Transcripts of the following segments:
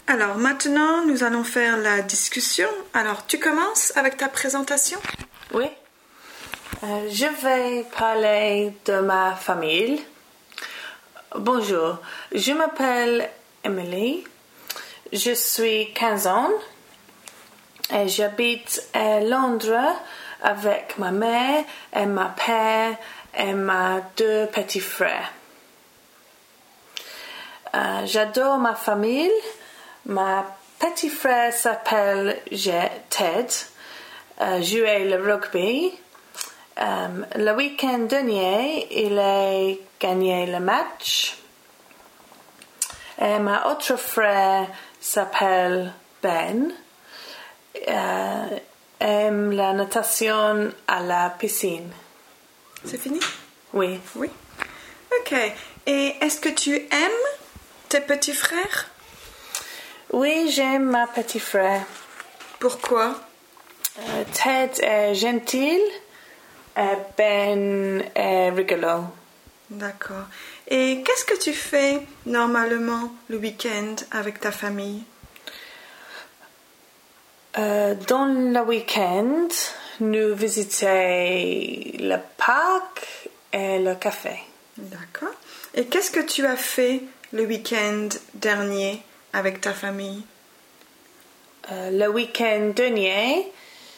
Alors maintenant, nous allons faire la discussion. Alors, tu commences avec ta présentation? Oui. Je vais parler de ma famille. Bonjour, je m'appelle Emily. Je suis 15 ans et j'habite à Londres avec ma mère et mon père et mes deux petits frères. J'adore ma famille. Mon petit frère s'appelle Ted. Jouait le rugby. Le week-end dernier, il a gagné le match. Et mon autre frère s'appelle Ben. Aime la natation à la piscine. C'est fini? Oui. Oui. Ok. Et est-ce que tu aimes tes petits frères? Oui, j'aime ma petit frère. Pourquoi? Ted est gentil et Ben est rigolo. D'accord. Et qu'est-ce que tu fais normalement le week-end avec ta famille? Dans le week-end, nous visitons le parc et le café. D'accord. Et qu'est-ce que tu as fait le week-end dernier avec ta famille? Le week-end dernier,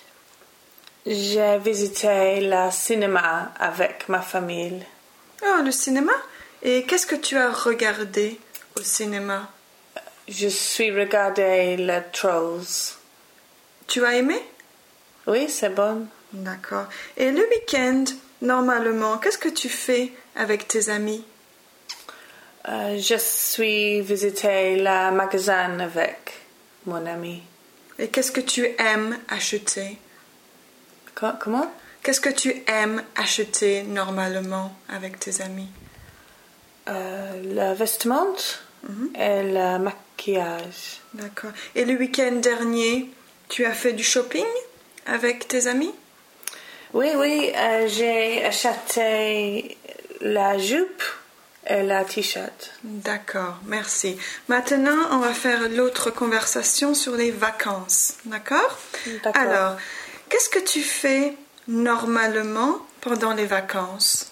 j'ai visité le cinéma avec ma famille. Oh, le cinéma? Et qu'est-ce que tu as regardé au cinéma? Je suis regardé les Trolls. Tu as aimé? Oui, c'est bon. D'accord. Et le week-end, normalement, qu'est-ce que tu fais avec tes amis? Je suis visité le magasin avec mon ami. Et qu'est-ce que tu aimes acheter? Comment? Qu'est-ce que tu aimes acheter normalement avec tes amis? Le vêtement et le maquillage. D'accord. Et le week-end dernier, tu as fait du shopping avec tes amis? Oui, j'ai acheté la jupe et la t-shirt. D'accord, merci. Maintenant, on va faire l'autre conversation sur les vacances. D'accord? D'accord. Alors, qu'est-ce que tu fais normalement pendant les vacances?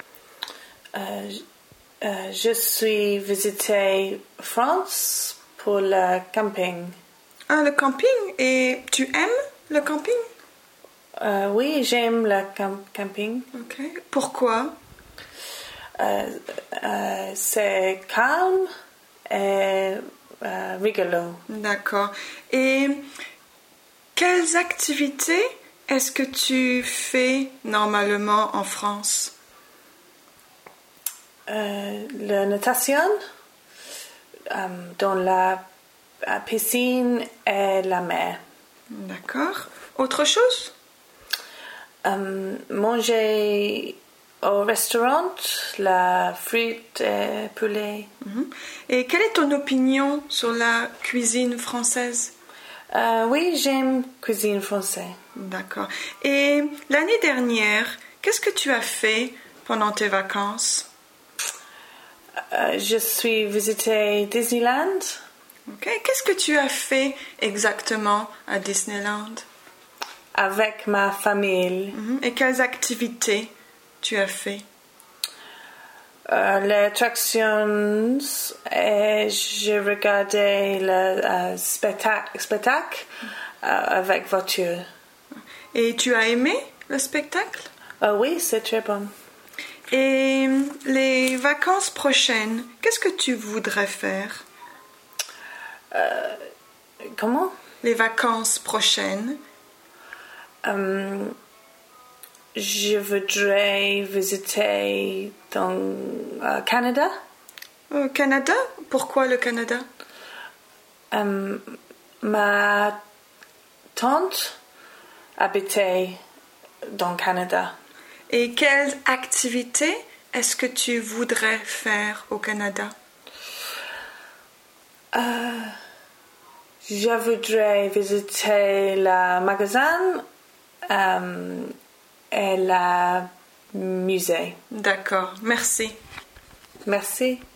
Je suis visité France pour le camping. Ah, le camping. Et tu aimes le camping? Oui, j'aime le camping. Ok. Pourquoi? C'est calme et rigolo. D'accord. Et quelles activités est-ce que tu fais normalement en France? La natation dans la piscine et la mer. D'accord. Autre chose? Manger au restaurant, la frite et poulet. Et quelle est ton opinion sur la cuisine française? Oui, j'aime cuisine française. D'accord. Et l'année dernière, qu'est-ce que tu as fait pendant tes vacances? Je suis visité Disneyland. Ok. Qu'est-ce que tu as fait exactement à Disneyland? Avec ma famille. Et quelles activités tu as fait? Les attractions et j'ai regardé le spectacle avec voiture. Et tu as aimé le spectacle? Oui, c'est très bon. Et les vacances prochaines, qu'est-ce que tu voudrais faire? Comment? Les vacances prochaines. Je voudrais visiter dans Canada. Au Canada? Pourquoi le Canada? Ma tante habitait dans le Canada. Et quelles activités est-ce que tu voudrais faire au Canada? Je voudrais visiter le magasin et le musée. D'accord, merci. Merci.